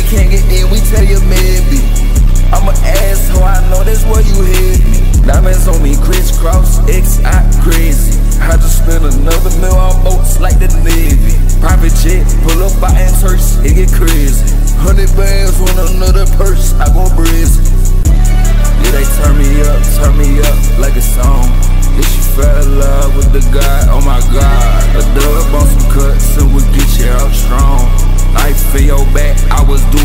can't get in, we tell you maybe. I'm an asshole, I know that's where you hit me. Diamonds on me, crisscross, X, I crazy. I just spent another $1 on boats like the Navy. Private jet, pull up by and turst, it get crazy. 100 bands on another purse, I go brazy. Yeah, they turn me up like a song. If she fell in love with the guy, oh my God. A dub on some cuts and we'll get you out strong. I feel your back, I was doing